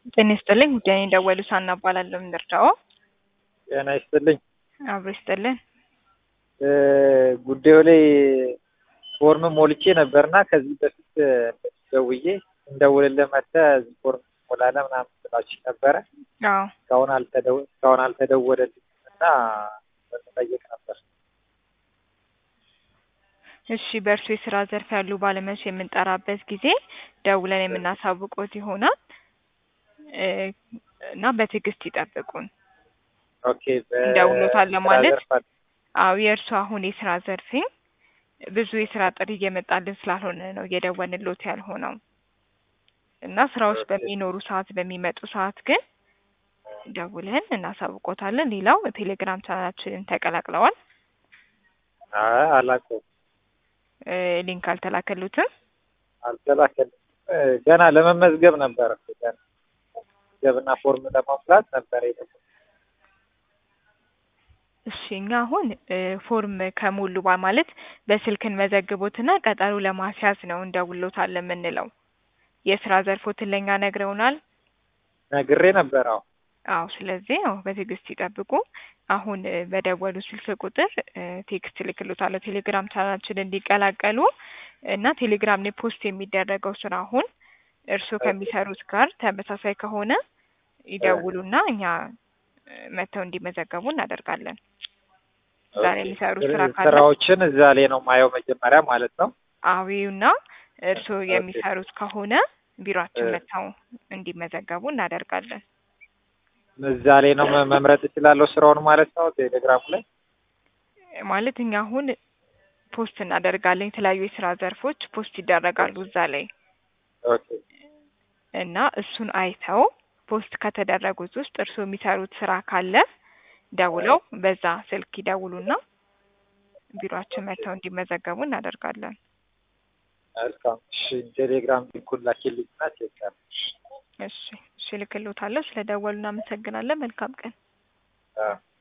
ጤና ይስጥልኝ ጉዳይ ደወሉ ሳና እባላለሁ ምንድርዳው ጤና ይስጥልኝ አብሮ ይስጥልን ጉዳዩ ላይ ፎርም ሞልቼ ነበርና ከዚህ በፊት ደውዬ እንደውልልህ መጥተህ እዚህ ፎርም ሞላለ ምናምን ብላችሁ ነበረ። አዎ እስካሁን አልተደወለልኝም እና መጠየቅ ነበር። እሺ በእርሱ የስራ ዘርፍ ያሉ ባለሙያዎች የምንጠራበት ጊዜ ደውለን የምናሳውቆት ይሆናል እና በትዕግስት ይጠብቁን። ኦኬ እንደውሎታል ለማለት አዎ የእርሱ አሁን የስራ ዘርፌ ብዙ የስራ ጥሪ እየመጣልን ስላልሆነ ነው እየደወልንሎት ያልሆነው እና ስራዎች በሚኖሩ ሰዓት በሚመጡ ሰዓት ግን ደውለን እናሳውቆታለን። ሌላው ቴሌግራም ቻናላችንን ተቀላቅለዋል? አላውቀውም። ሊንክ አልተላከሉትም? አልተላከልኝም። ገና ለመመዝገብ ነበር ገና ፎርም ለማምላት ነበር የደወልኩት። እሺ እኛ አሁን ፎርም ከሞሉ ማለት በስልክን መዘግቦትና ቀጠሮ ለማስያዝ ነው እንደውሎታለን የምንለው። የስራ ዘርፎትን ለኛ ነግረውናል? ነግሬ ነበር። አዎ ስለዚህ በትዕግስት ይጠብቁ። አሁን በደወሉ ስልክ ቁጥር ቴክስት ልክሎታለሁ ቴሌግራም ቻናላችንን እንዲቀላቀሉ እና ቴሌግራም ላይ ፖስት የሚደረገው ስራ አሁን እርሱ ከሚሰሩት ጋር ተመሳሳይ ከሆነ ይደውሉና እኛ መተው እንዲመዘገቡ እናደርጋለን። ዛሬ የሚሰሩት ስራ ካለ ስራዎችን እዛ ላይ ነው ማየው መጀመሪያ ማለት ነው። አዊውና እርሱ የሚሰሩት ከሆነ ቢሮአችን መተው እንዲመዘገቡ እናደርጋለን። እዛ ላይ ነው መምረጥ እችላለሁ ስራውን ማለት ነው። ቴሌግራም ላይ ማለት እኛ አሁን ፖስት እናደርጋለን። የተለያዩ የስራ ዘርፎች ፖስት ይደረጋሉ እዛ ላይ። ኦኬ እና እሱን አይተው ፖስት ከተደረጉት ውስጥ እርሱ የሚሰሩት ስራ ካለ ደውለው በዛ ስልክ ይደውሉና ቢሮአችን መተው እንዲመዘገቡ እናደርጋለን። መልካም። እሺ ቴሌግራም ሊንኩን ላኪልኝና ቼክ አድርግ። እሺ ልክልዎታለሁ። ስለደወሉ እናመሰግናለን። መልካም ቀን።